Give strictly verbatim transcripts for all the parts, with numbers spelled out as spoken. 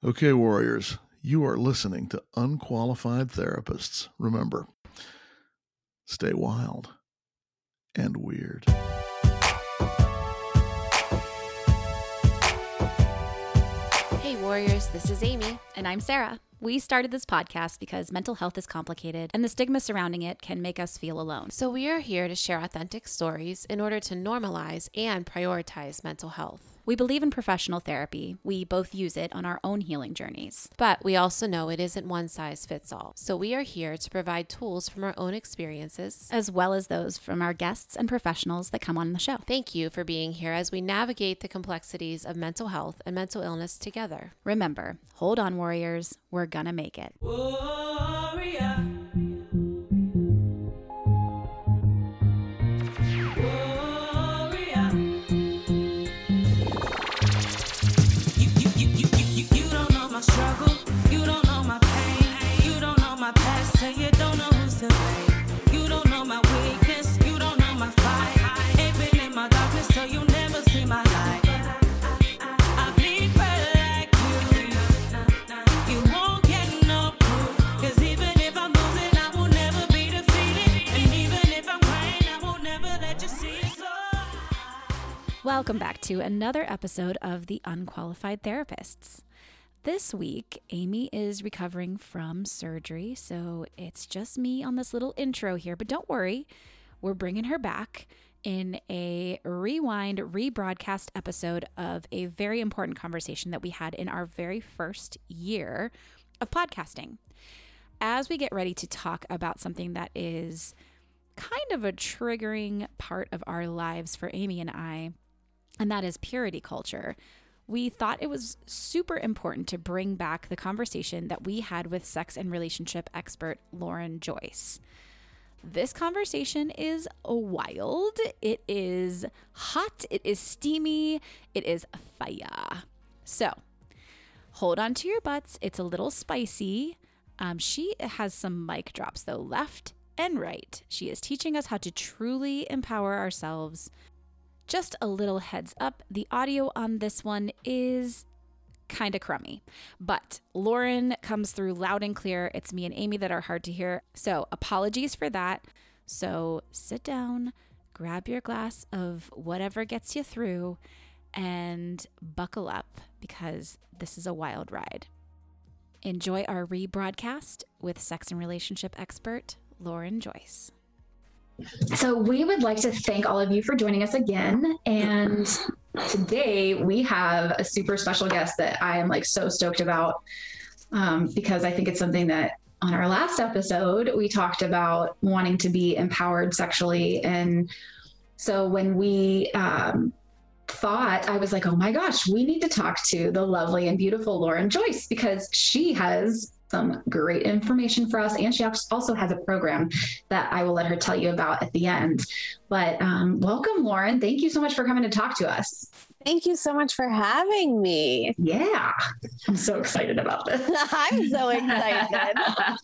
Okay, warriors, you are listening to Unqualified Therapists. Remember, stay wild and weird. Hey, warriors, this is Amy. And I'm Sarah. We started this podcast because mental health is complicated and the stigma surrounding it can make us feel alone. So we are here to share authentic stories in order to normalize and prioritize mental health. We believe in professional therapy. We both use it on our own healing journeys. But we also know it isn't one size fits all. So we are here to provide tools from our own experiences, as well as those from our guests and professionals that come on the show. Thank you for being here as we navigate the complexities of mental health and mental illness together. Remember, hold on, warriors. We're gonna make it. Warrior. My struggle, you don't know my pain, you don't know my past, so you don't know who's to blame. You don't know my weakness, you don't know my fight. Ain't been in my darkness, so you never see my light. I bleed red like you, you won't get no proof. Cause even if I'm losing, I will never be defeated. And even if I'm crying, I will never let you see it. So welcome back to another episode of The Unqualified Therapists. This week, Amy is recovering from surgery, so it's just me on this little intro here. But don't worry, we're bringing her back in a rewind, rebroadcast episode of a very important conversation that we had in our very first year of podcasting. As we get ready to talk about something that is kind of a triggering part of our lives for Amy and I, and that is purity culture, we thought it was super important to bring back the conversation that we had with sex and relationship expert Lauren Joyce. This conversation is wild. It is hot. It is steamy. It is fire. So hold on to your butts. It's a little spicy. Um, she has some mic drops, though, left and right. She is teaching us how to truly empower ourselves. Just a little heads up, the audio on this one is kind of crummy, but Lauren comes through loud and clear. It's me and Amy that are hard to hear, so apologies for that. So sit down, grab your glass of whatever gets you through, and buckle up because this is a wild ride. Enjoy our rebroadcast with sex and relationship expert Lauren Joyce. So we would like to thank all of you for joining us again. And today we have a super special guest that I am like so stoked about um, because I think it's something that on our last episode, we talked about wanting to be empowered sexually. And so when we um, thought, I was like, oh my gosh, we need to talk to the lovely and beautiful Lauren Joyce because she has some great information for us. And she also has a program that I will let her tell you about at the end. But um, welcome, Lauren. Thank you so much for coming to talk to us. Thank you so much for having me. Yeah, I'm so excited about this. I'm so excited.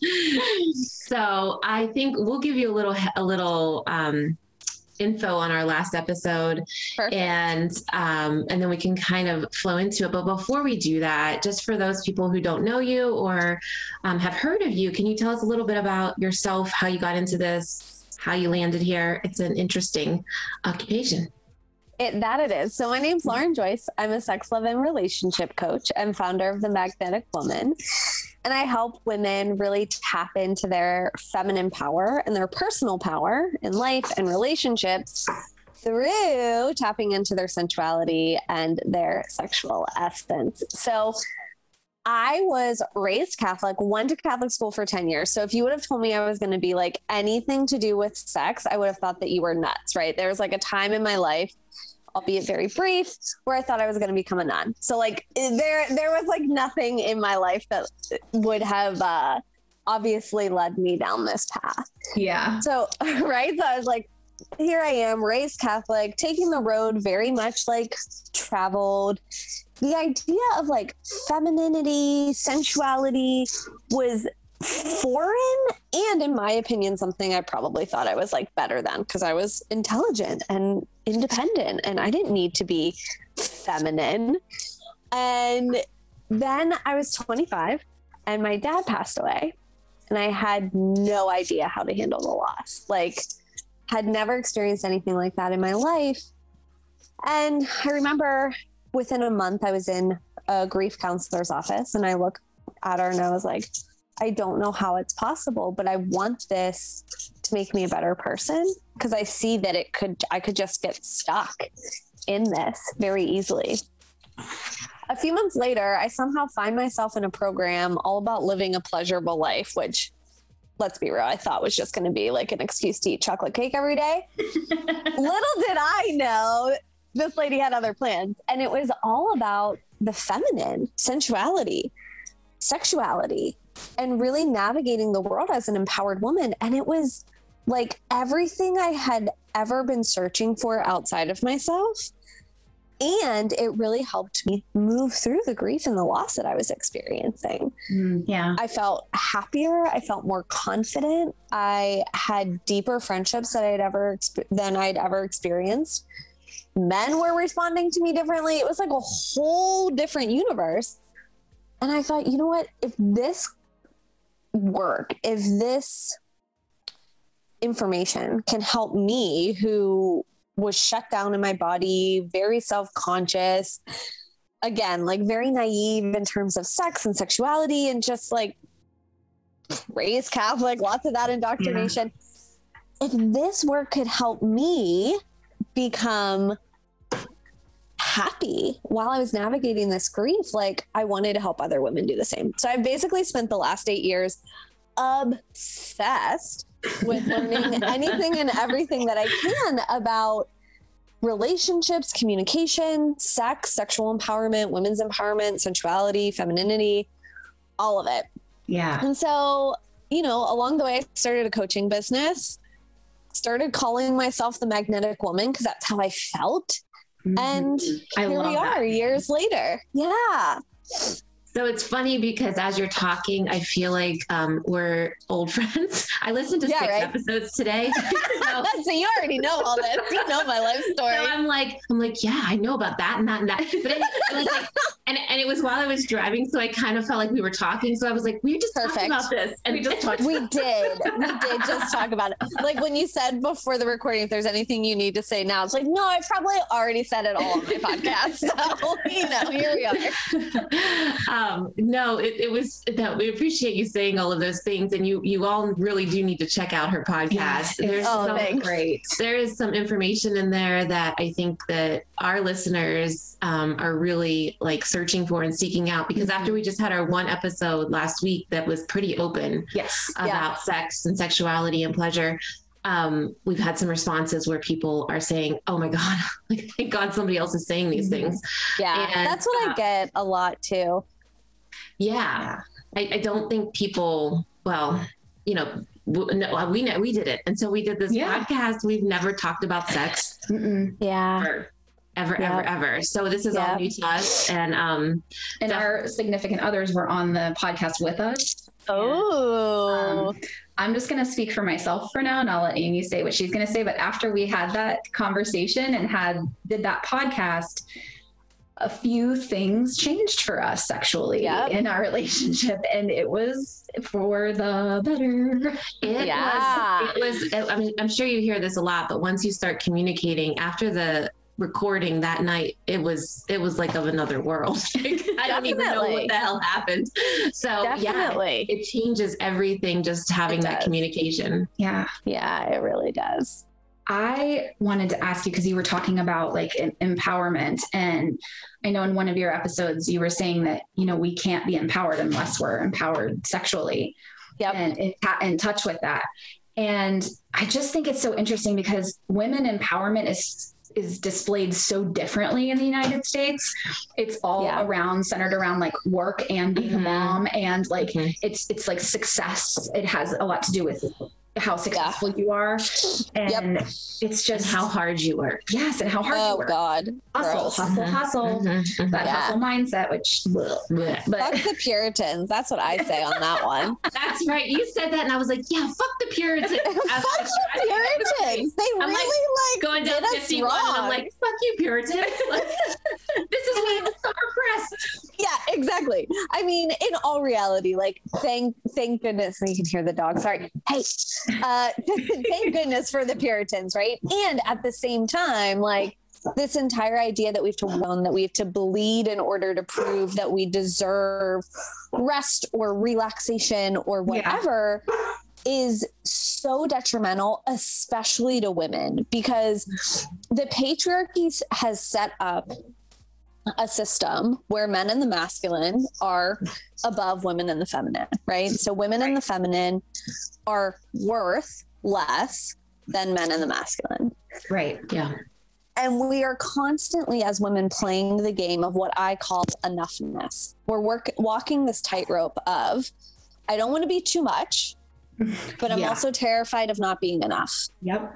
So I think we'll give you a little, a little, um, info on our last episode. Perfect. and um, and then we can kind of flow into it. But before we do that, just for those people who don't know you or um, have heard of you, can you tell us a little bit about yourself, how you got into this, how you landed here? It's an interesting occupation. It, that it is. So my name's Lauren Joyce. I'm a sex, love, and relationship coach and founder of The Magnetic Woman. And I help women really tap into their feminine power and their personal power in life and relationships through tapping into their sensuality and their sexual essence. So I was raised Catholic, went to Catholic school for ten years. So if you would have told me I was going to be like anything to do with sex, I would have thought that you were nuts, right? There was like a time in my life, albeit very brief, where I thought I was going to become a nun. So like there, there was like nothing in my life that would have uh, obviously led me down this path. Yeah. So, right. So I was like, here I am, raised Catholic, taking the road very much like traveled. The idea of like femininity, sensuality was foreign, and in my opinion, something I probably thought I was like better than, because I was intelligent and independent and I didn't need to be feminine. And then I was twenty-five and my dad passed away, and I had no idea how to handle the loss. Like, had never experienced anything like that in my life. And I remember within a month I was in a grief counselor's office, and I looked at her and I was like, I don't know how it's possible, but I want this to make me a better person, because I see that it could, I could just get stuck in this very easily. A few months later, I somehow find myself in a program all about living a pleasurable life, which, let's be real, I thought was just going to be like an excuse to eat chocolate cake every day. Little did I know this lady had other plans. And it was all about the feminine, sensuality, sexuality, and really navigating the world as an empowered woman. And it was like everything I had ever been searching for outside of myself. And it really helped me move through the grief and the loss that I was experiencing. Mm, yeah. I felt happier. I felt more confident. I had deeper friendships that I'd ever than I'd ever experienced. Men were responding to me differently. It was like a whole different universe. And I thought, you know what? If this work, if this information can help me, who was shut down in my body, very self-conscious, again, like very naive in terms of sex and sexuality, and just like raised Catholic, lots of that indoctrination. Yeah. If this work could help me become happy while I was navigating this grief, like I wanted to help other women do the same. So I basically spent the last eight years obsessed with learning anything and everything that I can about relationships, communication, sex, sexual empowerment, women's empowerment, sensuality, femininity, all of it. Yeah. And so, you know, along the way, I started a coaching business, started calling myself the magnetic woman because that's how I felt. Mm-hmm. And I here love we are that. years later. Yeah. So it's funny because as you're talking, I feel like um, we're old friends. I listened to Yeah, six right? episodes today. So, So you already know all this. You know my life story. so I'm like, I'm like, yeah, I know about that and that and that. But it, it was like, and, and it was while I was driving, so I kind of felt like we were talking. So I was like, we just talked Perfect. about this, and we just talked. We did. We did just talk about it. Like when you said before the recording, if there's anything you need to say now, it's like, no, I probably already said it all on my podcast. So, you know, here we are. um, no, it, it was that we appreciate you saying all of those things, and you you all really do need to check out her podcast. Yes, There's oh, some thanks. Great. there is some information in there that I think that our listeners um, are really like searching for and seeking out, because Mm-hmm. after we just had our one episode last week that was pretty open Yes. about Yeah. sex and sexuality and pleasure, um, we've had some responses where people are saying, oh my God, like, thank God somebody else is saying these Mhm. things. Yeah. And, That's what uh, I get a lot too. Yeah. I, I don't think people, well, you know, w- no, we know we did it. And so we did this Yeah. podcast. We've never talked about sex Mm-mm. Yeah. ever, ever, Yeah. ever, ever. So this is all Yeah. new to us. And um, And Def- our significant others were on the podcast with us. Oh. Um, I'm just going to speak for myself for now, and I'll let Amy say what she's going to say. But after we had that conversation and had did that podcast, a few things changed for us sexually Yep. in our relationship, and it was for the better. it Yeah. was, it was, I mean, I'm sure you hear this a lot, but once you start communicating after the recording that night, it was, it was like of another world. Like, I don't even know Definitely. what the hell happened. So yeah, Definitely. it changes everything just having It that does. communication. Yeah. Yeah, it really does. I wanted to ask you, because you were talking about like em- empowerment, and I know in one of your episodes you were saying that, you know, we can't be empowered unless we're empowered sexually. Yep. and in, in touch with that. And I just think it's so interesting because women empowerment is is displayed so differently in the United States. It's all Yeah. around centered around like work and being a Mhm. mom, and like Mhm. it's it's like success. It has a lot to do with how successful you are, and it's And just how hard you work. yes, and how hard you Oh work. God. Hustle, Gross. hustle, Mhm. hustle. Mhm. Mhm. That Yeah. hustle mindset, which bleh. Blech. but Fuck the Puritans. That's what I say on that one. That's right. You said that, and I was like, "Yeah, fuck the Puritans." I was Fuck like, the Puritans. They I'm like, really like, going down did us fifty-one, and I'm wrong. like, "Fuck you, Puritans!" Like, this is why I'm so repressed. Yeah, exactly. I mean, in all reality, like thank thank goodness you can hear the dog. Sorry. Hey, uh, thank goodness for the Puritans, right? And at the same time, like this entire idea that we have to win, that we have to bleed in order to prove that we deserve rest or relaxation or whatever yeah. is so detrimental, especially to women, because the patriarchy has set up a system where men in the masculine are above women in the feminine, right? So women in the feminine are worth less than men in the masculine. Right. Yeah. And we are constantly, as women, playing the game of what I call enoughness. We're work, walking this tightrope of, I don't want to be too much, but I'm yeah. also terrified of not being enough. Yep.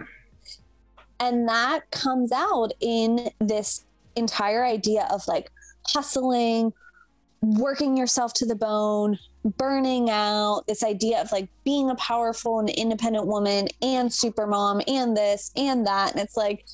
And that comes out in this entire idea of like hustling, working yourself to the bone, burning out, this idea of like being a powerful and independent woman and super mom and this and that. And it's like,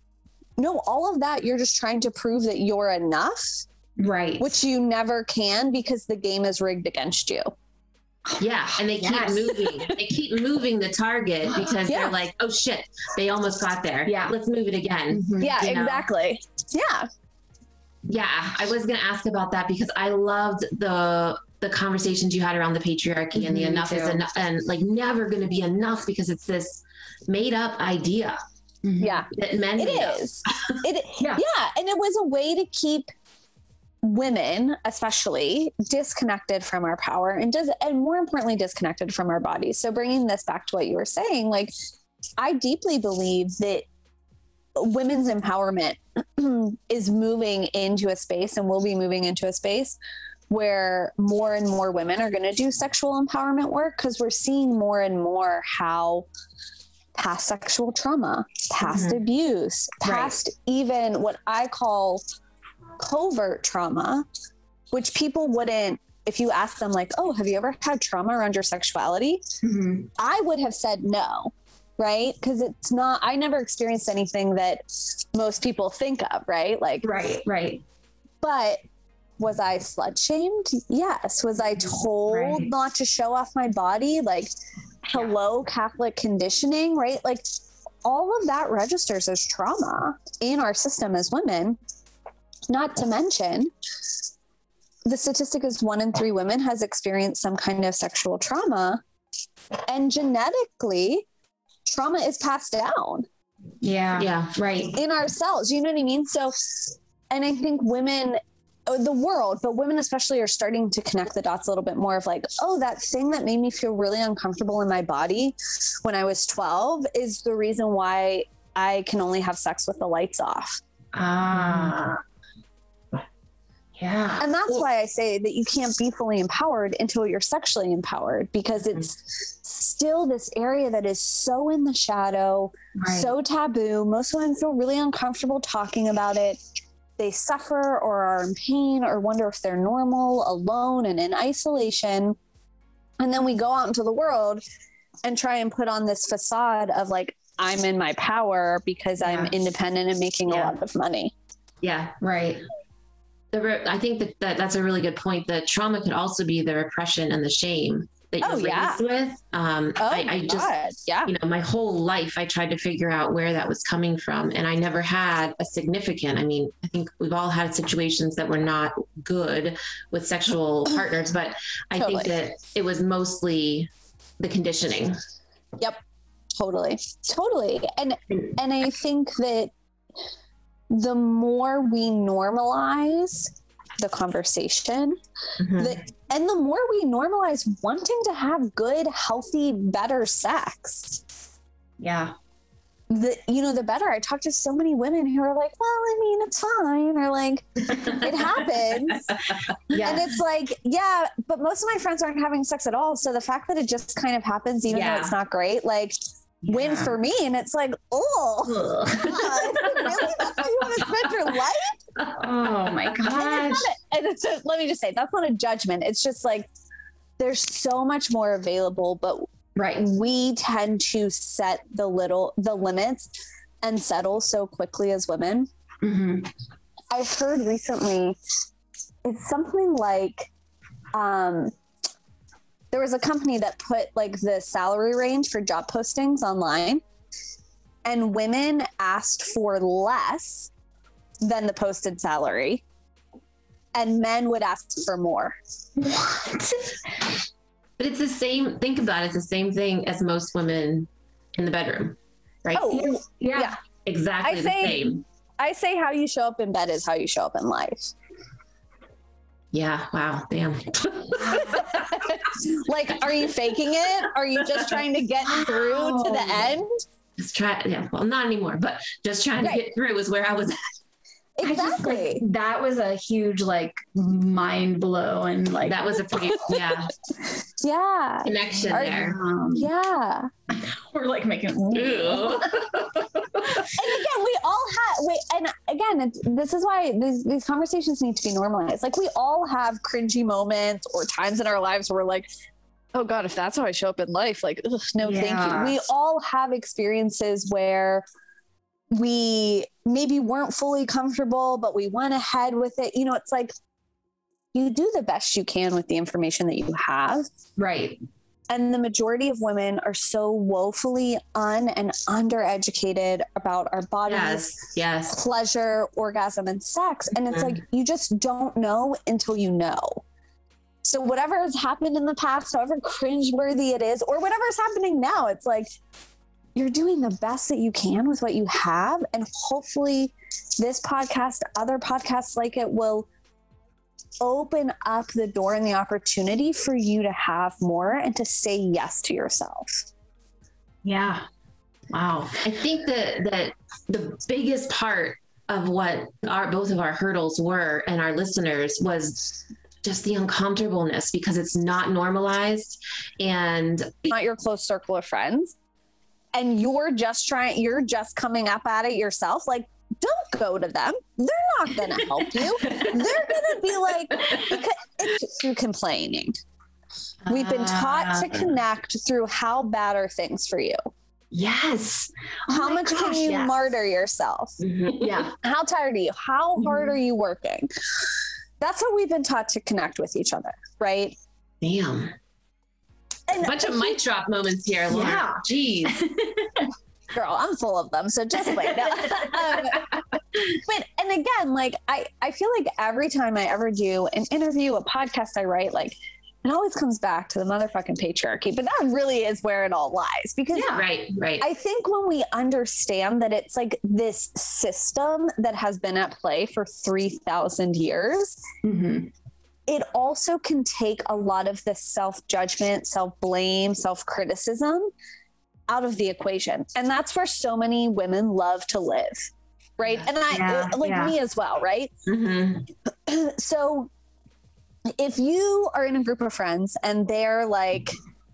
no, all of that, you're just trying to prove that you're enough. Right. Which you never can because the game is rigged against you. Yeah. And they yes. keep moving. They keep moving the target because yeah. they're like, oh shit, they almost got there. Yeah. Let's move it again. Mm-hmm. Yeah, you know? Exactly. Yeah. Yeah. I was going to ask about that because I loved the the conversations you had around the patriarchy mm-hmm, and the enough is enough and like never going to be enough because it's this made up idea. Mm-hmm. Yeah, that men it is. It yeah. yeah, and it was a way to keep women, especially, disconnected from our power and does, and more importantly, disconnected from our bodies. So, bringing this back to what you were saying, like, I deeply believe that women's empowerment is moving into a space, and will be moving into a space where more and more women are going to do sexual empowerment work because we're seeing more and more how past sexual trauma, past mm-hmm. abuse, past right. even what I call covert trauma, which people wouldn't, if you ask them like, oh, have you ever had trauma around your sexuality? Mm-hmm. I would have said no, right? Because it's not, I never experienced anything that most people think of, right? Like, right, right. But was I slut shamed? Yes. Was I told right. not to show off my body? Like, hello, Catholic conditioning, right? Like all of that registers as trauma in our system as women. Not to mention, the statistic is one in three women has experienced some kind of sexual trauma, and genetically, trauma is passed down. Yeah, yeah, right. In our cells, you know what I mean? So, and I think women, the world, but women especially, are starting to connect the dots a little bit more of like, oh, that thing that made me feel really uncomfortable in my body when I was twelve is the reason why I can only have sex with the lights off. Ah. Yeah. And that's well, why I say that you can't be fully empowered until you're sexually empowered, because it's mm-hmm. still this area that is so in the shadow, right. so taboo. Most women feel really uncomfortable talking about it. They suffer or are in pain or wonder if they're normal, alone, and in isolation. And then we go out into the world and try and put on this facade of like, I'm in my power because yeah. I'm independent and making yeah. a lot of money. Yeah, right. The re- I think that, that that's a really good point. That trauma could also be the repression and the shame that you're oh, raised yeah. with. Um, oh, I, I just, God. yeah. you know, my whole life, I tried to figure out where that was coming from. And I never had a significant, I mean, I think we've all had situations that were not good with sexual partners, but I totally. think that it was mostly the conditioning. Yep. Totally. Totally. And, and I think that the more we normalize the conversation, mm-hmm. the, and the more we normalize wanting to have good, healthy, better sex. Yeah. The, you know, the better. I talk to so many women who are like, well, I mean, it's fine. Or like, it happens. Yeah. And it's like, yeah, but most of my friends aren't having sex at all. So the fact that it just kind of happens, even yeah. though it's not great, like, yeah. win for me. And it's like, oh, really? That's how you want to spend your life? Oh my gosh. And it's just, let me just say, that's not a judgment. It's just like, there's so much more available, but right. we tend to set the little, the limits and settle so quickly as women. Mm-hmm. I've heard recently it's something like, um, there was a company that put like the salary range for job postings online, and women asked for less than the posted salary, and men would ask for more. What? But it's the same, think about it, it's the same thing as most women in the bedroom, right? Oh, Yeah. yeah. Exactly I the say- same. I say how you show up in bed is how you show up in life. Yeah, wow, damn. Like, are you faking it? Are you just trying to get through to the end? Just try, yeah, well, not anymore, but just trying Right. to get through is where I was at. I just, Exactly. like, that was a huge like mind blow and like That was a pretty, yeah, Yeah. connection Are- there. um, Yeah. we're like making Ew. And again, we all have, wait, and again, it's, this is why these, these conversations need to be normalized. Like, we all have cringy moments or times in our lives where we're like, oh God, if that's how I show up in life, like, ugh, no, thank Yeah. you. We all have experiences where we maybe weren't fully comfortable, but we went ahead with it. You know, it's like, you do the best you can with the information that you have. right. And the majority of women are so woefully un and undereducated about our bodies, Yes, yes. pleasure, orgasm, and sex. And it's Mhm. like, you just don't know until you know. So whatever has happened in the past, however cringeworthy it is, or whatever is happening now, it's like, you're doing the best that you can with what you have. And hopefully this podcast, other podcasts like it, will open up the door and the opportunity for you to have more and to say yes to yourself. Yeah. Wow. I think that that the biggest part of what our both of our hurdles were and our listeners was just the uncomfortableness, because it's not normalized. And Not your close circle of friends. And you're just trying, you're just coming up at it yourself. Like, don't go to them. They're not going to help you. They're going to be like, because it's through complaining. We've been taught to Ah. connect through how bad are things for you. yes. How Oh my much can gosh, you yes. martyr yourself? Mhm. Yeah. How tired are you? How hard Mhm. are you working? That's how we've been taught to connect with each other, right? Damn. And Bunch of mic drop moments here, Lauren. Yeah. Jeez. girl, I'm full of them. So just wait. No. um, but, and again, like, I, I feel like every time I ever do an interview, a podcast I write, like, it always comes back to the motherfucking patriarchy, but that really is where it all lies. Because Yeah. Right, right. I think when we understand that it's like this system that has been at play for three thousand years, Mm-hmm. it also can take a lot of the self-judgment, self-blame, self-criticism out of the equation. And that's where so many women love to live, right? And I, Yeah, like yeah. me as well, right? Mm-hmm. So if you are in a group of friends and they're like,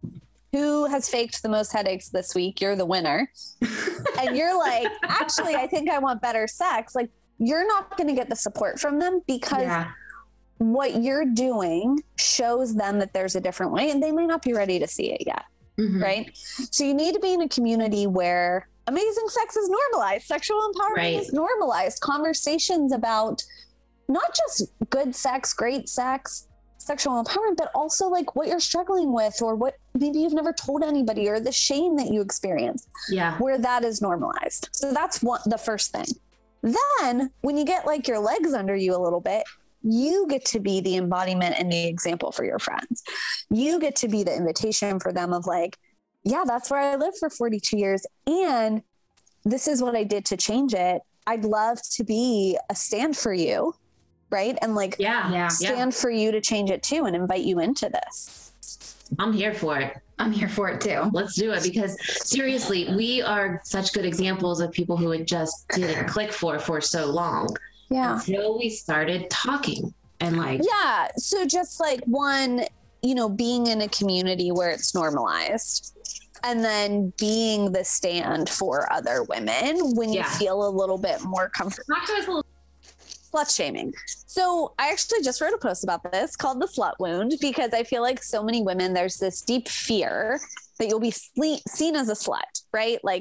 who has faked the most headaches this week? You're the winner. And you're like, actually, I think I want better sex. Like, you're not going to get the support from them, because Yeah. what you're doing shows them that there's a different way, and they may not be ready to see it yet. Mhm. Right. So you need to be in a community where amazing sex is normalized, sexual empowerment Right. is normalized, conversations about not just good sex, great sex, sexual empowerment, but also like what you're struggling with, or what maybe you've never told anybody, or the shame that you experience, Yeah. where that is normalized. So that's one, the first thing. Then when you get like your legs under you a little bit, you get to be the embodiment and the example for your friends. You get to be the invitation for them of like, yeah, that's where I lived for forty-two years. And this is what I did to change it. I'd love to be a stand for you. Right. And like, Yeah. Yeah. stand for you to change it too, and invite you into this. I'm here for it. I'm here for it too. Let's do it, because seriously, we are such good examples of people who it just didn't click for for so long Yeah. until we started talking and like, Yeah. So just like one, you know, being in a community where it's normalized, and then being the stand for other women when you Yeah. feel a little bit more comfortable. talk to us a little. Slut shaming. So I actually just wrote a post about this called The Slut Wound, because I feel like so many women, there's this deep fear that you'll be sle- seen as a slut, right? Like,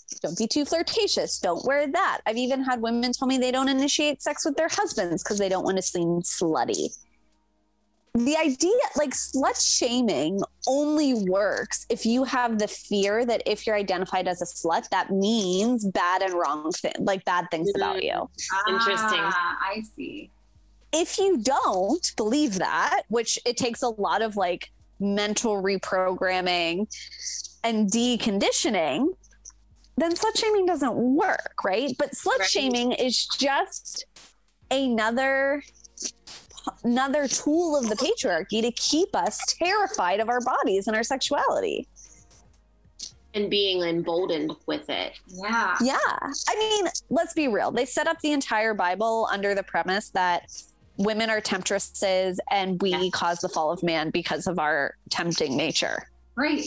don't be too flirtatious. Don't wear that. I've even had women tell me they don't initiate sex with their husbands because they don't want to seem slutty. The idea, like slut shaming only works if you have the fear that if you're identified as a slut, that means bad and wrong thing, like bad things mm-hmm. about you. Interesting. Ah, I see. If you don't believe that, which it takes a lot of like mental reprogramming and deconditioning, then slut shaming doesn't work, right? But slut right. shaming is just another another tool of the patriarchy to keep us terrified of our bodies and our sexuality. And being emboldened with it. Yeah. Yeah. I mean, let's be real. They set up the entire Bible under the premise that women are temptresses and we yeah. cause the fall of man because of our tempting nature. Right.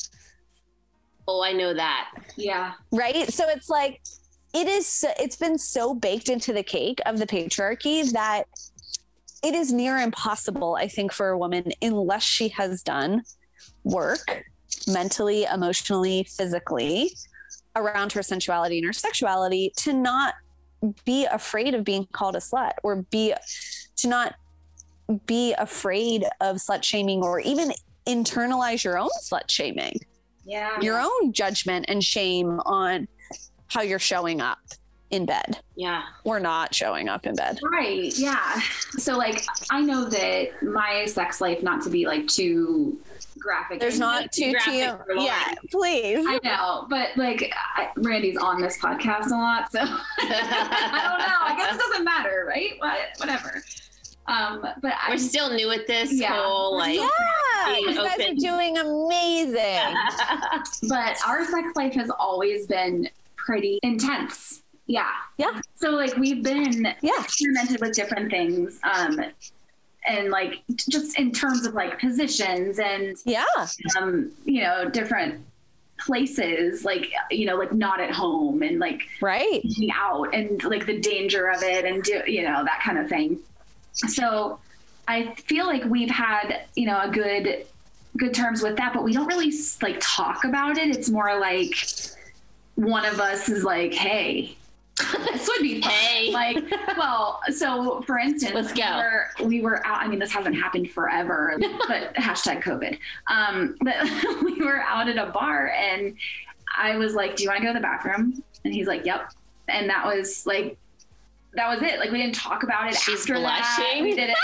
Oh, I know that. Yeah. Right. So it's like, it is, it's been so baked into the cake of the patriarchy that it is near impossible, I think, for a woman, unless she has done work mentally, emotionally, physically around her sensuality and her sexuality, to not be afraid of being called a slut, or be to not be afraid of slut shaming, or even internalize your own slut shaming. Yeah. Your own judgment and shame on how you're showing up in bed. Yeah. Or not showing up in bed. Right. Yeah. So like, I know that my sex life, not to be like too graphic. There's not too, too, yeah, please. I know, but like I, Randy's on this podcast a lot, so I don't know. I guess it doesn't matter, right? What, whatever. Um, but we're I, still new at this yeah, whole like. Yeah, you guys are doing amazing. But our sex life has always been pretty intense. Yeah. Yeah. So like we've been yeah. experimented with different things. Um, and like just in terms of like positions and yeah, um, you know, different places, like, you know, like not at home and like right being out and like the danger of it and do, you know, that kind of thing. So I feel like we've had, you know, a good, good terms with that, but we don't really like talk about it. It's more like one of us is like, hey, this would be fun. Hey. Like, well, so for instance, let's go. We were, we were out, I mean, this hasn't happened forever, but hashtag COVID. Um, but we were out at a bar and I was like, do you want to go to the bathroom? And he's like, yep. And that was like, that was it. Like, we didn't talk about it. She's after blushing. That. We didn't.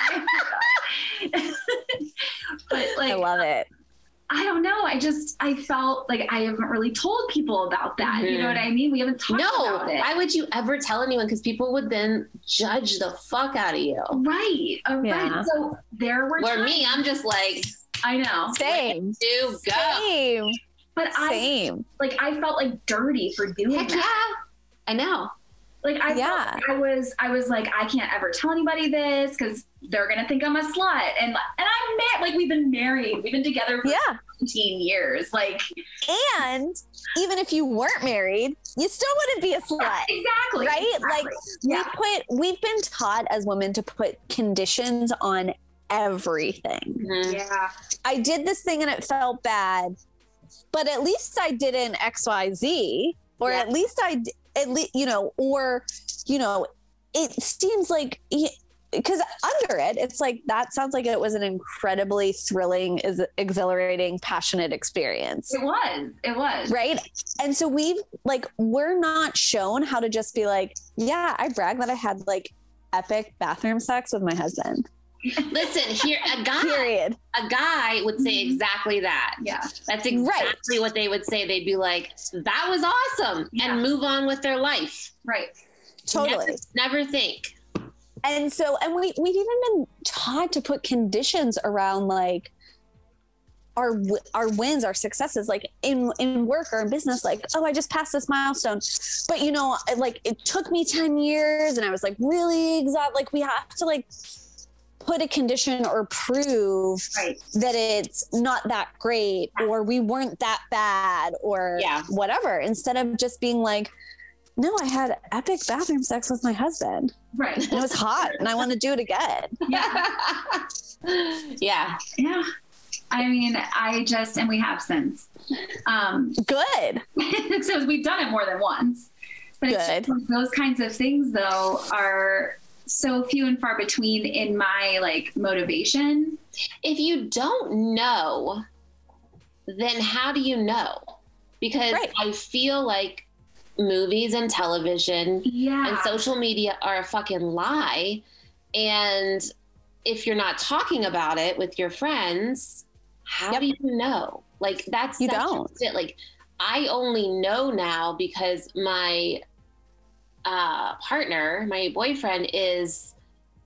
But like, I love it. I don't know. I just, I felt like I haven't really told people about that. Mm-hmm. You know what I mean? We haven't talked no, about it. Why would you ever tell anyone? Because people would then judge the fuck out of you. Right. Uh, yeah. Right. So there were Or times, me, I'm just like, I know. Same. Do go. Same. But Same. I, like, I felt like dirty for doing Heck that. yeah. I know. Like, I yeah. felt like I was, I was like, I can't ever tell anybody this because they're going to think I'm a slut. And, and I'm mad. Like, we've been married. We've been together for yeah. seventeen years. Like, and even if you weren't married, you still wouldn't be a slut. Exactly. Right? Exactly. Like, yeah. we put, we've been taught as women to put conditions on everything. Mm-hmm. Yeah. I did this thing and it felt bad, but at least I didn't X Y Z, or yeah. at least I, at least, you know, or, you know, it seems like, because under it, it's like, that sounds like it was an incredibly thrilling, is exhilarating, passionate experience. It was, it was. Right. And so we've like, we're not shown how to just be like, yeah, I brag that I had like epic bathroom sex with my husband. Listen, here, a guy, Period. a guy would say exactly that. Yeah. That's exactly right. what they would say. They'd be like, that was awesome, yeah. and move on with their life. Right. Totally. Never, never think. And so, and we, we've even been taught to put conditions around like our, our wins, our successes, like in, in work or in business, like, oh, I just passed this milestone, but you know, like it took me ten years and I was like really exhausted. Like we have to like put a condition or prove right. that it's not that great, or we weren't that bad, or yeah. whatever, instead of just being like, no, I had epic bathroom sex with my husband. Right. And it was hot and I want to do it again. Yeah. yeah. Yeah. I mean, I just, and we have since. Um, Good. So we've done it more than once. But it's Good. just, those kinds of things, though, are so few and far between in my like motivation. If you don't know, then how do you know? Because Right. I feel like movies and television Yeah. and social media are a fucking lie. And if you're not talking about it with your friends, how Yep. do you know? Like that's, You that's don't. just it. Like I only know now because my uh, partner, my boyfriend, is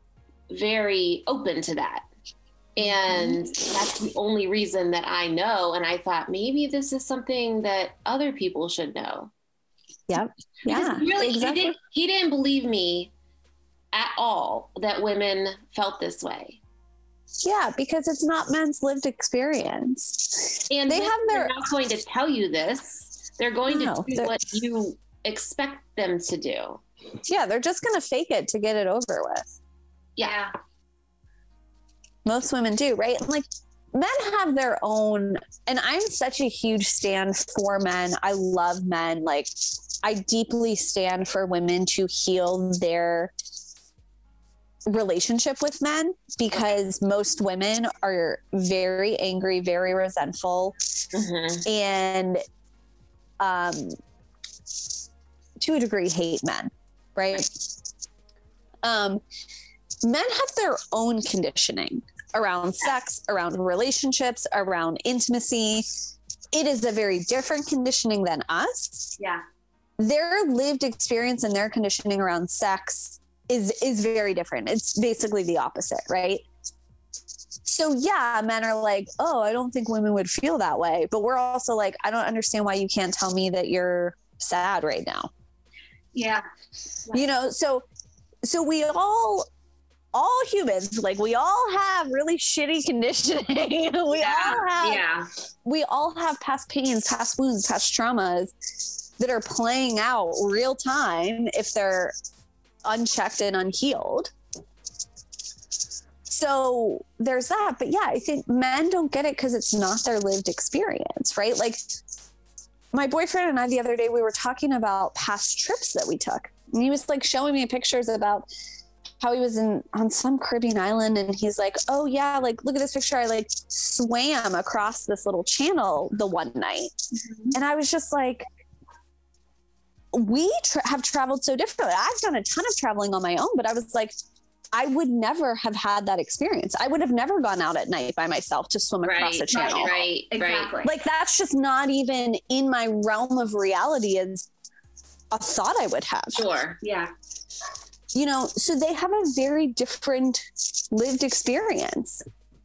very open to that. And that's the only reason that I know. And I thought maybe this is something that other people should know. Yep. Because Yeah, really, exactly. he, didn't, he didn't believe me at all that women felt this way. Yeah, because it's not men's lived experience. And They women have their- are not going to tell you this. They're going No, to do they're- what you expect them to do. Yeah, they're just going to fake it to get it over with. Yeah. Most women do, right? Like men have their own, and I'm such a huge stand for men. I love men. Like I deeply stand for women to heal their relationship with men, because most women are very angry, very resentful, Mhm. and um to a degree hate men, right? Um men have their own conditioning around sex, around relationships, around intimacy. It is a very different conditioning than us. Yeah. Their lived experience and their conditioning around sex is is very different. It's basically the opposite, right? So yeah, men are like, oh, I don't think women would feel that way. But we're also like, I don't understand why you can't tell me that you're sad right now. Yeah. You know, so so we all all humans, like we all have really shitty conditioning. we all have Yeah. we all have past pains, past wounds, past traumas that are playing out real time if they're unchecked and unhealed. So there's that. But yeah, I think men don't get it because it's not their lived experience, right? Like my boyfriend and I the other day, we were talking about past trips that we took. And he was like showing me pictures about how he was in on some Caribbean island, and he's like, oh yeah, like look at this picture. I like swam across this little channel the one night. Mm-hmm. And I was just like, we tra- have traveled so differently. I've done a ton of traveling on my own, but I was like, I would never have had that experience. I would have never gone out at night by myself to swim across Right, a channel. right, Exactly. right. Like that's just not even in my realm of reality as a thought I would have. Sure. Yeah. You know, so they have a very different lived experience.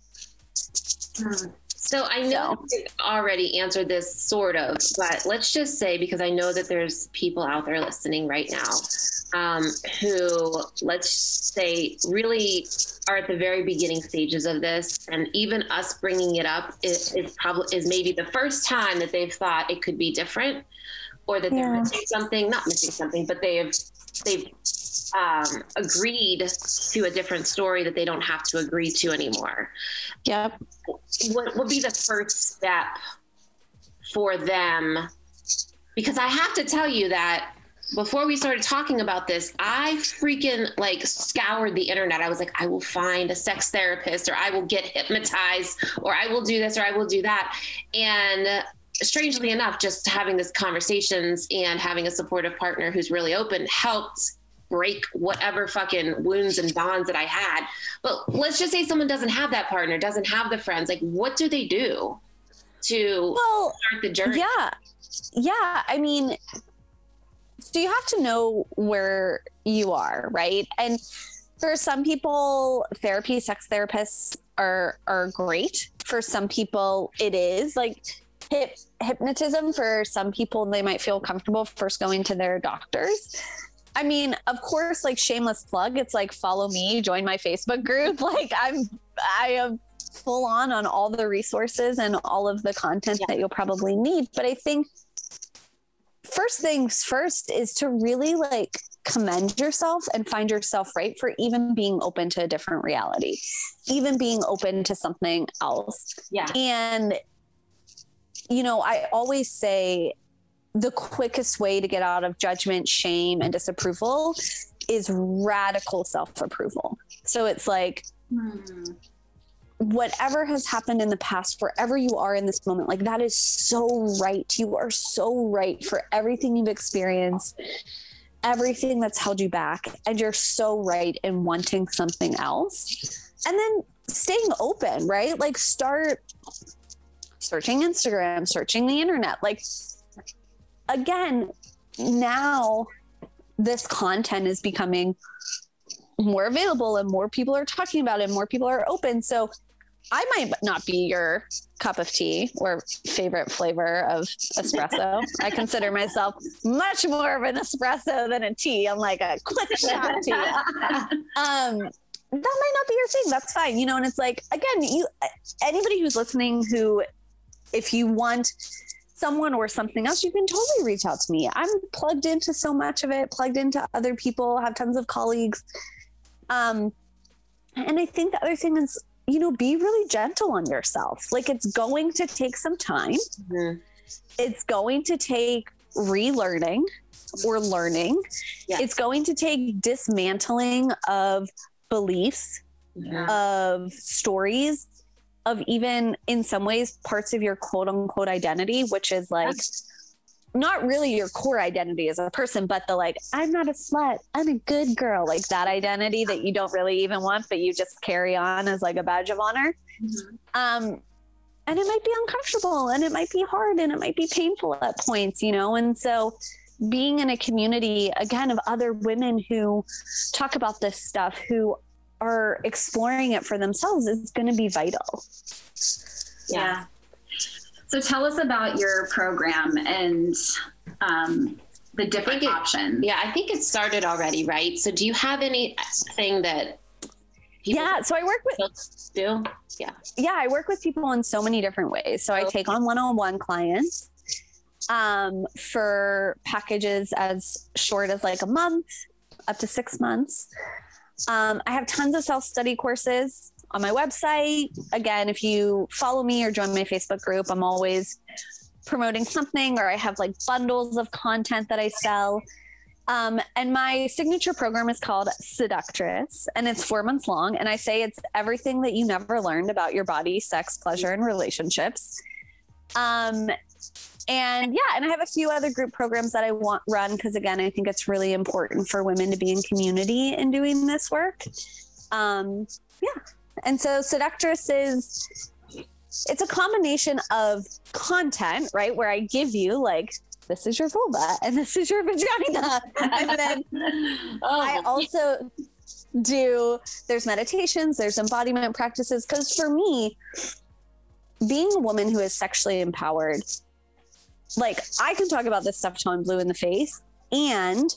So I know So. you already answered this sort of, but let's just say, because I know that there's people out there listening right now um, who, let's say, really are at the very beginning stages of this, and even us bringing it up is, is probably is maybe the first time that they've thought it could be different, or that they're Yeah. missing something, not missing something, but they have they've um, agreed to a different story that they don't have to agree to anymore. Yep. What would be the first step for them? Because I have to tell you that before we started talking about this, I freaking like scoured the internet. I was like, I will find a sex therapist, or I will get hypnotized, or I will do this, or I will do that. And strangely enough, just having these conversations and having a supportive partner who's really open helped break whatever fucking wounds and bonds that I had. But let's just say someone doesn't have that partner, doesn't have the friends. Like, what do they do to Well, start the journey? yeah. Yeah. I mean, so you have to know where you are, right? And for some people, therapy, sex therapists are are great. For some people, it is like hip, hypnotism. For some people, they might feel comfortable first going to their doctors. I mean, of course, like shameless plug, it's like follow me, join my Facebook group. Like I'm, I am full on on all the resources and all of the content Yeah. that you'll probably need. But I think first things first is to really like commend yourself and find yourself right for even being open to a different reality, even being open to something else. Yeah. And, you know, I always say the quickest way to get out of judgment, shame, and disapproval is radical self-approval. So it's like, hmm. whatever has happened in the past, wherever you are in this moment, like that is so right. You are so right for everything you've experienced, everything that's held you back. And you're so right in wanting something else. And then staying open, right? Like start searching Instagram, searching the internet. Like, again, now this content is becoming more available and more people are talking about it and more people are open. So I might not be your cup of tea or favorite flavor of espresso. I consider myself much more of an espresso than a tea. I'm like a quick shot tea. Um, that might not be your thing. That's fine. You know, and it's like, again, you, anybody who's listening who, if you want someone or something else, you can totally reach out to me. I'm plugged into so much of it, plugged into other people, have tons of colleagues. Um, and I think the other thing is, you know, be really gentle on yourself. Like it's going to take some time. Mm-hmm. It's going to take relearning or learning. Yes. It's going to take dismantling of beliefs, yeah. of stories, of even in some ways parts of your quote unquote identity, which is like That's- not really your core identity as a person, but the like, I'm not a slut, I'm a good girl, like that identity that you don't really even want, but you just carry on as like a badge of honor. Mm-hmm. Um, and it might be uncomfortable and it might be hard and it might be painful at points, you know? And so being in a community, again, of other women who talk about this stuff, who are exploring it for themselves is going to be vital. Yeah. yeah. So tell us about your program and um, the different it, options. Yeah, I think it started already, right? So do you have anything that people Yeah, so I work with do? Yeah. Yeah, I work with people in so many different ways. So I take on one-on-one clients um, for packages as short as like a month, up to six months. Um, I have tons of self-study courses on my website. Again, if you follow me or join my Facebook group, I'm always promoting something, or I have like bundles of content that I sell. Um, and my signature program is called Seductress, and it's four months long. And I say it's everything that you never learned about your body, sex, pleasure, and relationships. Um, and yeah, and I have a few other group programs that I want run, because again, I think it's really important for women to be in community in doing this work. Um, yeah. And so Seductress is, it's a combination of content, right? Where I give you like, this is your vulva and this is your vagina. And then oh. I also do, there's meditations, there's embodiment practices. Because for me, being a woman who is sexually empowered, like I can talk about this stuff till I'm blue in the face. And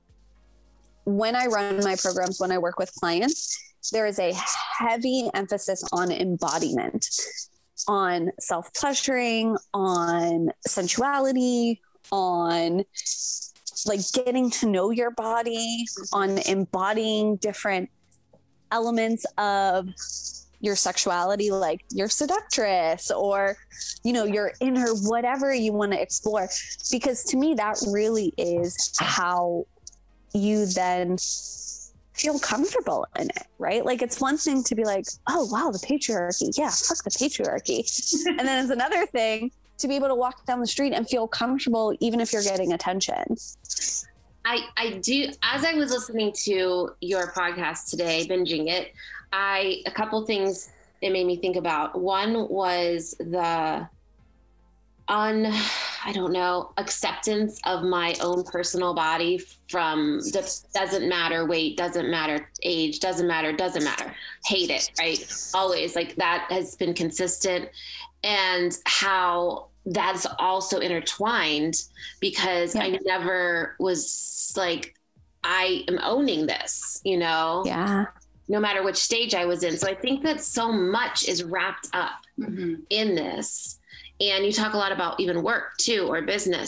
when I run my programs, when I work with clients, there is a heavy emphasis on embodiment, on self-pleasuring, on sensuality, on like getting to know your body, on embodying different elements of your sexuality, like your seductress or, you know, your inner whatever you want to explore. Because to me, that really is how you then feel comfortable in it, right? Like it's one thing to be like, oh wow, the patriarchy, yeah, fuck the patriarchy. And then it's another thing to be able to walk down the street and feel comfortable even if you're getting attention. I, I do, as I was listening to your podcast today, binging it, I, a couple things it made me think about. One was the un, I don't know, acceptance of my own personal body from, doesn't matter weight, doesn't matter age, doesn't matter, doesn't matter. Hate it, right? Always, like that has been consistent. And how that's also intertwined, because yeah. I never was like, I am owning this, you know? Yeah. No matter which stage I was in. So I think that so much is wrapped up mm-hmm. in this. And you talk a lot about even work too, or business.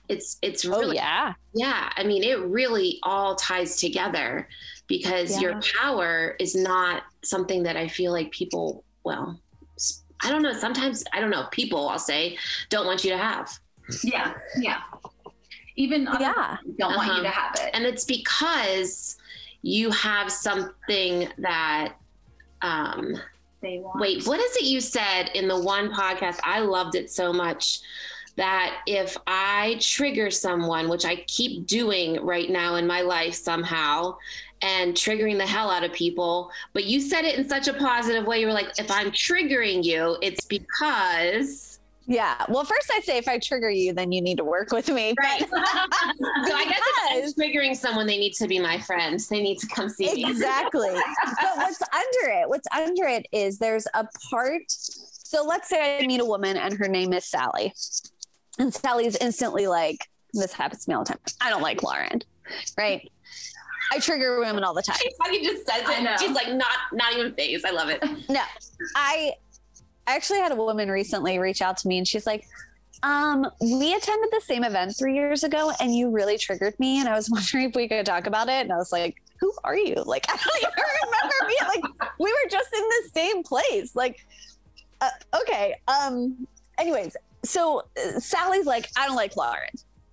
it's, it's really, oh, yeah. Yeah. I mean, it really all ties together because Yeah. your power is not something that I feel like people, well, I don't know. Sometimes, I don't know, people, I'll say, don't want you to have. Yeah. Yeah. Even other Yeah. people don't want Uh-huh. you to have it. And it's because you have something that, um, They want. wait, what is it you said in the one podcast? I loved it so much that if I trigger someone, which I keep doing right now in my life somehow, and triggering the hell out of people, but you said it in such a positive way. You were like, if I'm triggering you, it's because... Yeah. Well, first I say if I trigger you, then you need to work with me. Right. But- So I guess Because- if I'm triggering someone, they need to be my friend. They need to come see me. Exactly. But what's under it? What's under it is there's a part. So let's say I meet a woman and her name is Sally. And Sally's instantly like, this happens to me all the time. I don't like Lauren. Right. I trigger women all the time. He just says I know. it. She's like, not, not even phased. I love it. No, I I actually had a woman recently reach out to me and she's like, um, we attended the same event three years ago and you really triggered me. And I was wondering if we could talk about it. And I was like, who are you? Like, I don't even remember me. Like, we were just in the same place. Like, uh, okay. Um, anyways, so uh, Sally's like, I don't like Lauren.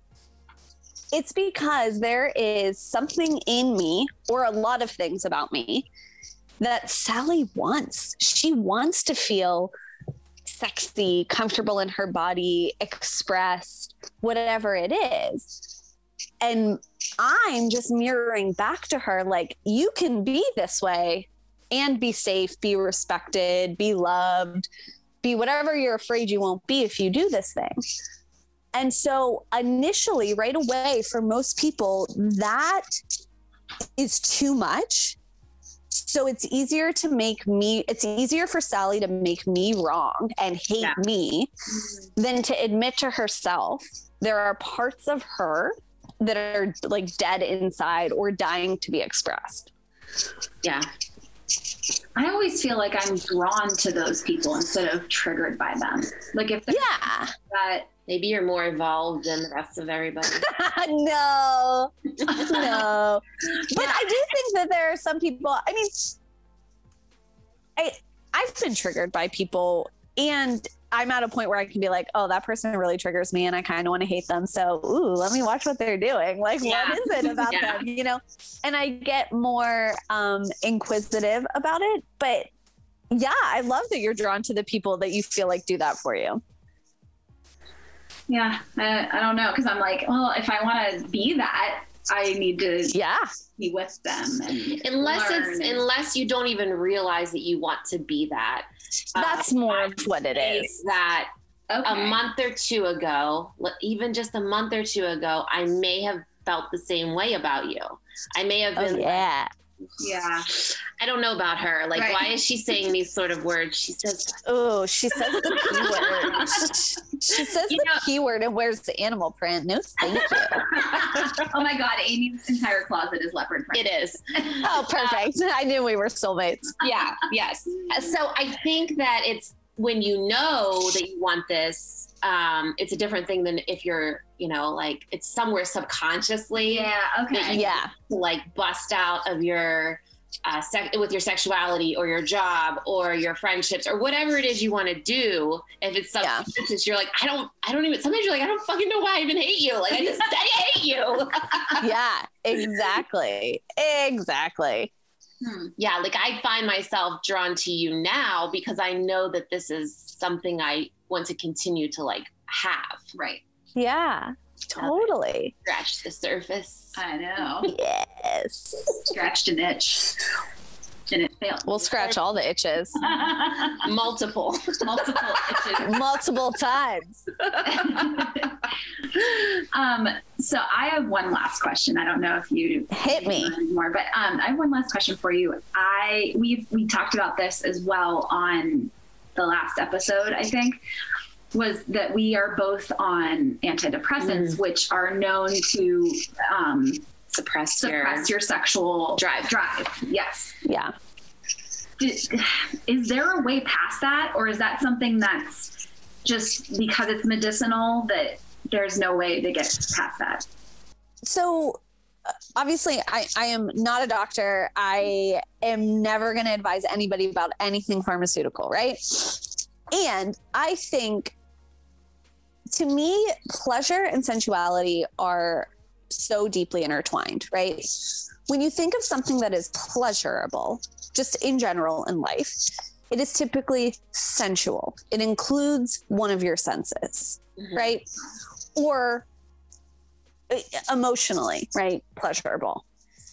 It's because there is something in me or a lot of things about me that Sally wants. She wants to feel sexy, comfortable in her body, expressed, whatever it is. And I'm just mirroring back to her, like, you can be this way and be safe, be respected, be loved, be whatever you're afraid you won't be if you do this thing. And so initially, right away, for most people, that is too much. So it's easier to make me, it's easier for Sally to make me wrong and hate Yeah. me than to admit to herself there are parts of her that are like dead inside or dying to be expressed. Yeah. I always feel like I'm drawn to those people instead of triggered by them. Like if they're Yeah. that, Maybe you're more evolved than the rest of everybody. no, no. But I do think that there are some people, I mean, I, I've been triggered by people and I'm at a point where I can be like, oh, that person really triggers me and I kind of want to hate them. So, ooh, let me watch what they're doing. Like, Yeah. what is it about Yeah. them? You know? And I get more um, inquisitive about it. But yeah, I love that you're drawn to the people that you feel like do that for you. yeah, I, I don't know. Cause I'm like, well, if I want to be that, I need to Yeah. be with them. And Unless learn it's, and- unless you don't even realize that you want to be that. That's Uh, more of what it is is. that okay. a month or two ago, l- even just a month or two ago, I may have felt the same way about you. I may have Oh, been, yeah. Yeah. I don't know about her. Like, Right. why is she saying these sort of words? She says, Oh, she says the P word. She says You the know- P word and wears the animal print. No, thank you. Oh my God. Amy's entire closet is leopard print. it is. Oh, perfect. I knew we were soulmates. Yeah, yes. So I think that it's when you know that you want this, um, it's a different thing than if you're, you know, like it's somewhere subconsciously Yeah. Okay. Yeah. to like bust out of your uh, sec- with your sexuality or your job or your friendships or whatever it is you want to do. If it's Yeah. subconscious, you're like, I don't, I don't even. Sometimes you're like, I don't fucking know why I even hate you. Like I just, I hate you. Yeah, exactly. Exactly. Hmm. Yeah, like I find myself drawn to you now because I know that this is something I want to continue to like have. Right. Yeah, totally. Scratch the surface. I know. Yes. Scratched an itch. And it failed. We'll scratch all the itches Multiple. Multiple itches. multiple times. um, so I have one last question. I don't know if you Hit me. more, but um, I have one last question for you. I we've we talked about this as well on the last episode, I think, was that we are both on antidepressants, which are known to um, Suppress, suppress your your sexual drive. Drive, yes. Yeah. Is, is there a way past that, or is that something that's just because it's medicinal that there's no way to get past that. So obviously I, I am not a doctor. I am never going to advise anybody about anything pharmaceutical, right? And I think, to me, pleasure and sensuality are so deeply intertwined, right? When you think of something that is pleasurable, just in general in life, it is typically sensual. It includes one of your senses, mm-hmm. right? Or emotionally, right? Pleasurable.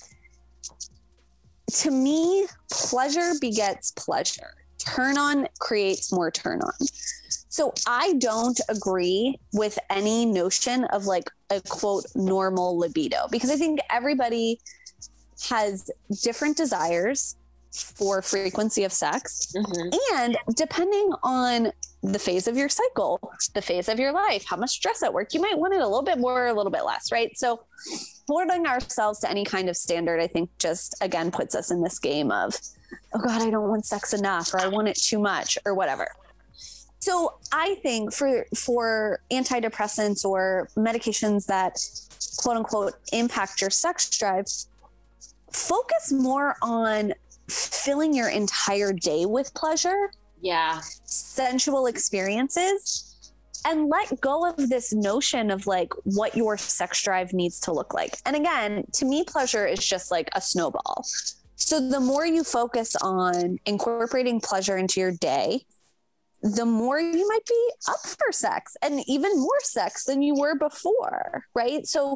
To me, pleasure begets pleasure. Turn on creates more turn on. So I don't agree with any notion of like a quote normal libido, because I think everybody has different desires for frequency of sex. Mm-hmm. And depending on the phase of your cycle, the phase of your life, how much stress at work, you might want it a little bit more, a little bit less, right? So holding ourselves to any kind of standard, I think just, again, puts us in this game of, oh God, I don't want sex enough, or I want it too much, or whatever. So I think for, for antidepressants or medications that quote unquote impact your sex drive, focus more on filling your entire day with pleasure. Yeah. Sensual experiences, and let go of this notion of like what your sex drive needs to look like. And again, to me, pleasure is just like a snowball. So the more you focus on incorporating pleasure into your day, the more you might be up for sex, and even more sex than you were before, right? So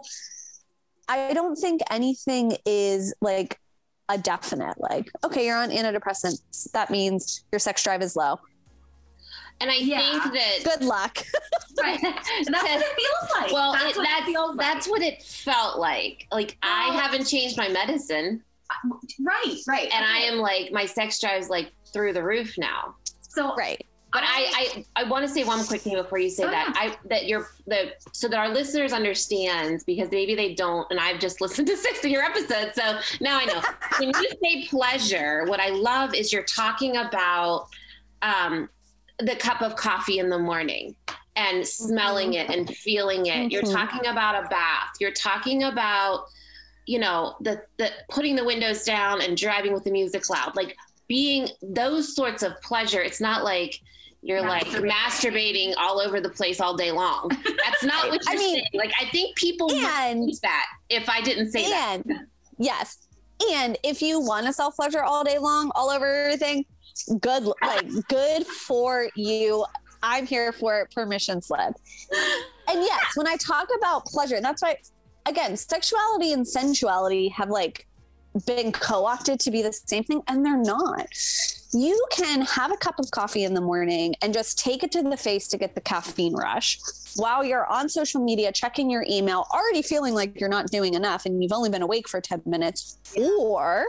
I don't think anything is like a definite, like, okay, you're on antidepressants, that means your sex drive is low. And I yeah. think that good luck. Right. That's what it feels like. Well, that's it, what that's, it feels like. That's what it felt like. Like oh. I haven't changed my medicine. Right, right. And okay. I am like, my sex drive's like through the roof now. So right. But I, I, I want to say one quick thing before you say oh, that. Yeah. I that you're the so that our listeners understand, because maybe they don't, and I've just listened to six of your episodes, so now I know. When you say pleasure, what I love is you're talking about um, the cup of coffee in the morning and smelling mm-hmm. it and feeling it. Mm-hmm. You're talking about a bath. You're talking about, you know, the the putting the windows down and driving with the music loud, like being those sorts of pleasure. It's not like you're like masturbating all over the place all day long. That's not what you're I mean, saying. Like, I think people and, would that if I didn't say and, that. Yes. And if you want to self pleasure all day long, all over everything, good, like good for you. I'm here for it. Permission slip. And yes, when I talk about pleasure, that's why, again, sexuality and sensuality have like been co-opted to be the same thing, and they're not. You can have a cup of coffee in the morning and just take it to the face to get the caffeine rush while you're on social media, checking your email, already feeling like you're not doing enough and you've only been awake for ten minutes. Or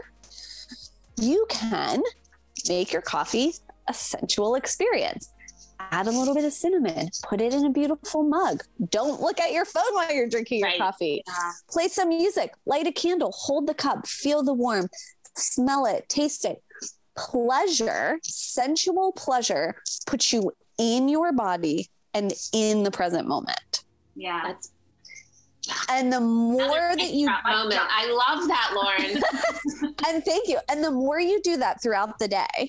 you can make your coffee a sensual experience. Add a little bit of cinnamon, put it in a beautiful mug. Don't look at your phone while you're drinking your right. coffee. Yeah. Play some music, light a candle, hold the cup, feel the warmth, smell it, taste it. Pleasure, sensual pleasure, puts you in your body and in the present moment. Yeah. That's and the more that you moment. I love that, Lauren. And thank you. And the more you do that throughout the day,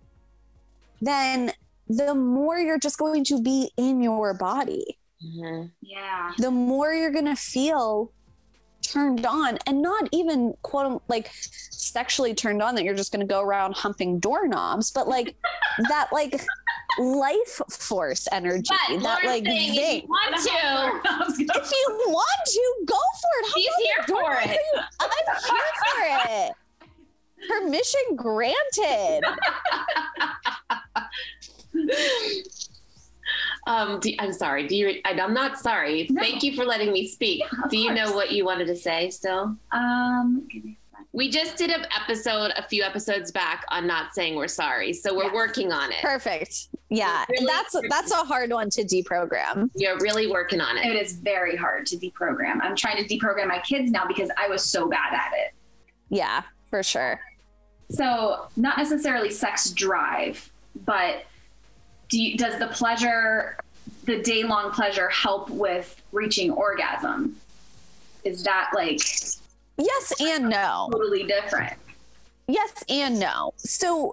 then the more you're just going to be in your body. Mm-hmm. Yeah. The more you're going to feel turned on, and not even quote like sexually turned on that you're just going to go around humping doorknobs, but like that like life force energy, but that like thing, thing. If you want to, if you want to, go for it. She's here for it. I'm here for it. Permission granted. Um, do, I'm sorry. Do you? I'm not sorry. No. Thank you for letting me speak. Of do you course. know what you wanted to say still? Um, we just did an episode a few episodes back on not saying we're sorry, so we're yes. working on it. Perfect. Yeah, really, that's that's a hard one to deprogram. You're really working on it. It is very hard to deprogram. I'm trying to deprogram my kids now because I was so bad at it. Yeah, for sure. So not necessarily sex drive, but do you, does the pleasure the day long pleasure help with reaching orgasm? Is that like yes and no? Totally different. Yes and no. So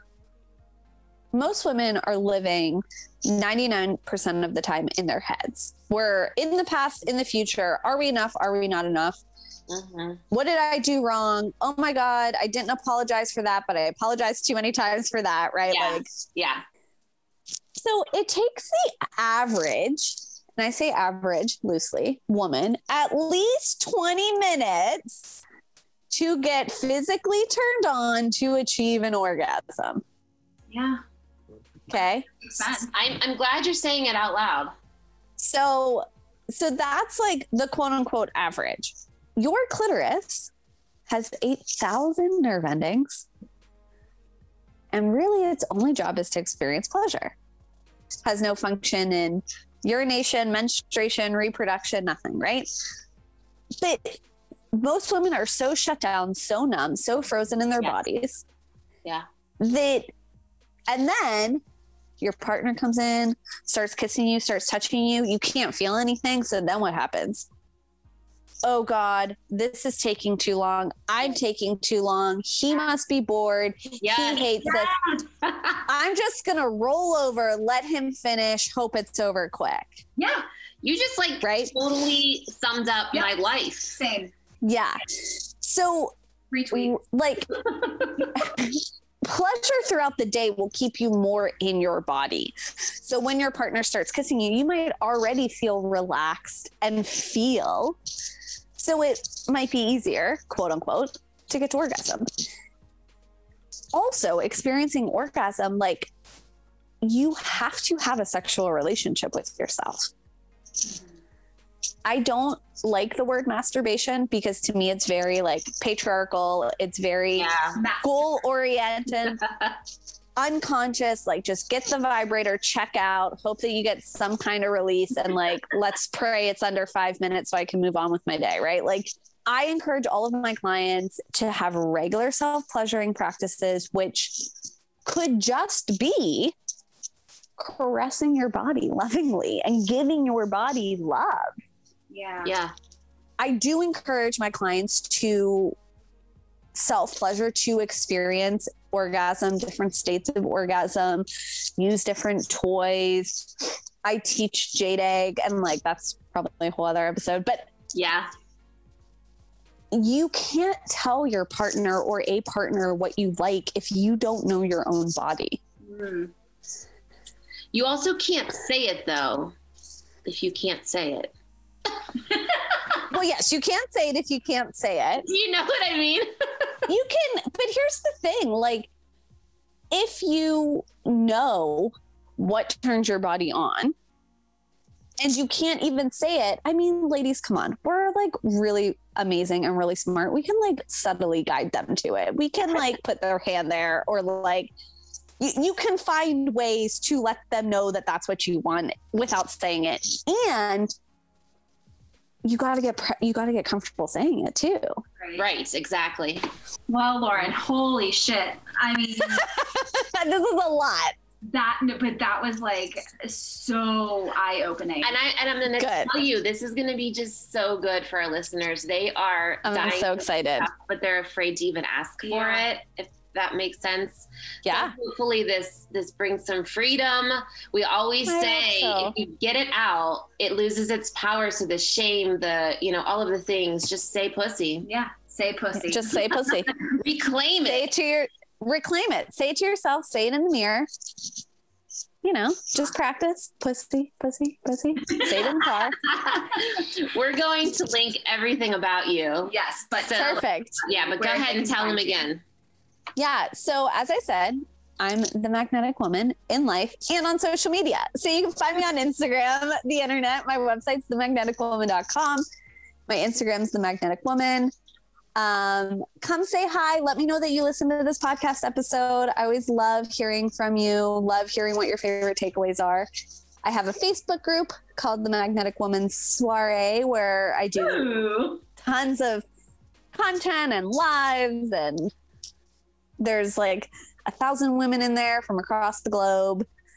most women are living ninety-nine percent of the time in their heads. We're in the past, in the future. Are we enough? Are we not enough? Mm-hmm. What did I do wrong? Oh my God, I didn't apologize for that, but I apologized too many times for that, right? Yeah. Like, yeah. So it takes the average, and I say average loosely, woman, at least twenty minutes to get physically turned on to achieve an orgasm. Yeah. Okay. I'm, I'm glad you're saying it out loud. So, so that's like the quote unquote average. Your clitoris has eight thousand nerve endings. And really its only job is to experience pleasure. Has no function in urination, menstruation, reproduction, nothing, right? But most women are so shut down, so numb, so frozen in their yes. bodies. Yeah. That, and then your partner comes in, starts kissing you, starts touching you. You can't feel anything. So then what happens? Oh God, this is taking too long. I'm taking too long. He must be bored. Yes. He hates yes. this. I'm just going to roll over, let him finish, hope it's over quick. Yeah. You just like right? totally summed up yeah. my life. Same. Yeah. So retweet. Like pleasure throughout the day will keep you more in your body. So when your partner starts kissing you, you might already feel relaxed and feel. So it might be easier, quote unquote, to get to orgasm. Also, experiencing orgasm, like you have to have a sexual relationship with yourself. I don't like the word masturbation because to me it's very like patriarchal. It's very yeah. goal oriented, unconscious, like just get the vibrator, check out, hope that you get some kind of release and like, let's pray it's under five minutes so I can move on with my day. Right. Like I encourage all of my clients to have regular self-pleasuring practices, which could just be caressing your body lovingly and giving your body love. Yeah. Yeah. I do encourage my clients to self-pleasure, to experience orgasm, different states of orgasm, use different toys. I teach jade egg and like, that's probably a whole other episode, but yeah, you can't tell your partner or a partner what you like if you don't know your own body. Mm. You also can't say it though, if you can't say it. Well, yes, you can't say it if you can't say it. You know what I mean? You can, but here's the thing, like, if you know what turns your body on and you can't even say it, I mean, ladies, come on, we're like really amazing and really smart. We can like subtly guide them to it. We can like put their hand there or like, you, you can find ways to let them know that that's what you want without saying it. And you got to get, pre- you got to get comfortable saying it too. Right. Right. Exactly. Well, Lauren, holy shit. I mean, this is a lot. That, but that was like so eye opening. And I, and I'm going to Good. tell you, this is going to be just so good for our listeners. They are I'm dying so excited, stuff, but they're afraid to even ask Yeah. for it. If that makes sense. Yeah. So hopefully this, this brings some freedom. We always I say, hope so. if you get it out, it loses its power. So the shame, the, you know, all of the things, just say pussy, yeah. Say pussy. Just say pussy. reclaim Say it. it to your, reclaim it. Say it to yourself. Say it in the mirror. You know, just practice. Pussy, pussy, pussy. Say it in the car. We're going to link everything about you. Yes, but So- Perfect. Yeah, but go Where ahead they and can tell them find you. again. Yeah. So as I said, I'm the magnetic woman in life and on social media. So you can find me on Instagram, the internet. My website's the magnetic woman dot com. My Instagram's the magnetic woman. Um, come say hi. Let me know that you listened to this podcast episode. I always love hearing from you. Love hearing what your favorite takeaways are. I have a Facebook group called the Magnetic Woman Soiree where I do Ooh. tons of content and lives, and there's like a thousand women in there from across the globe.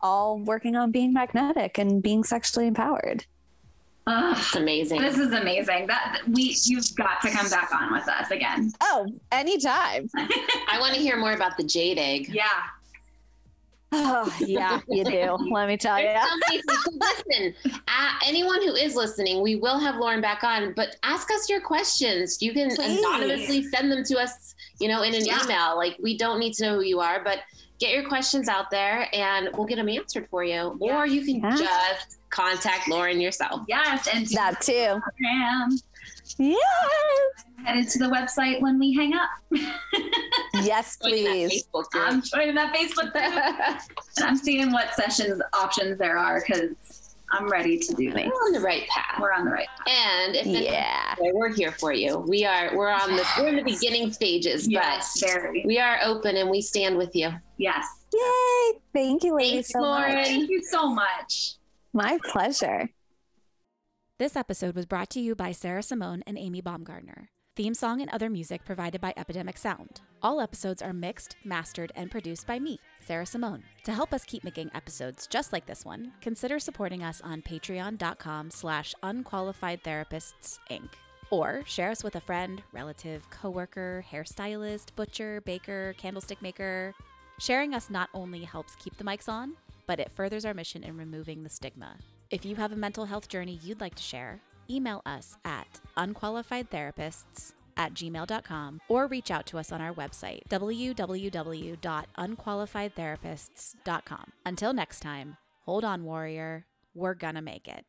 all working on being magnetic and being sexually empowered. Ugh, It's amazing. this is amazing. That we you've got to come back on with us again. Oh, anytime. I want to hear more about the jade egg. Yeah. Oh, yeah, you do. Let me tell you. There's so many things. So listen, uh, anyone who is listening, we will have Lauren back on, but ask us your questions. You can Please. anonymously send them to us, you know, in an Yeah. email. Like, we don't need to know who you are, but get your questions out there and we'll get them answered for you. Or you can Yeah. just contact Lauren yourself. Yes, and do That too. Instagram. Yes. Headed to the website when we hang up. Yes, Join that please. Facebook group. I'm joining that Facebook group. And I'm seeing what sessions options there are because I'm ready to do We're this. on the right path. We're on the right path. And if it's Yeah. we're here for you. We are we're on the we're in the beginning stages, Yes, but very. we are open and we stand with you. Yes. Yay. Thank you, ladies, Thanks, so Lauren. much. Thank you so much. My pleasure. This episode was brought to you by Sarah Simone and Amy Baumgartner. Theme song and other music provided by Epidemic Sound. All episodes are mixed, mastered, and produced by me, Sarah Simone. To help us keep making episodes just like this one, consider supporting us on patreon.com slash unqualified therapists inc. Or share us with a friend, relative, coworker, hairstylist, butcher, baker, candlestick maker. Sharing us not only helps keep the mics on, but it furthers our mission in removing the stigma. If you have a mental health journey you'd like to share, email us at unqualifiedtherapists at gmail dot com or reach out to us on our website, w w w dot unqualifiedtherapists dot com. Until next time, hold on, warrior. We're gonna make it.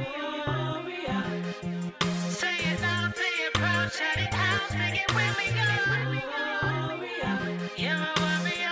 Say it loud, say it proud, shout it out, sing it when we go. You're a warrior.